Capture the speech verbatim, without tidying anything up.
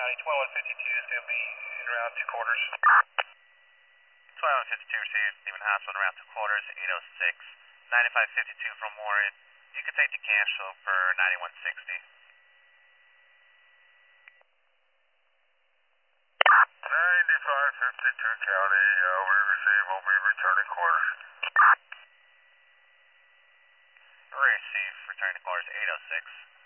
County, twenty-one fifty-two is going to be in around two quarters. twenty-one fifty-two received, Stephen Hassel in around two quarters, eight oh six, ninety-five fifty-two from Warren. You can take the cancel for ninety-one sixty. ninety-five fifty-two County, uh, we receive, we'll be returning quarters. Receive, returning quarters, eight oh six.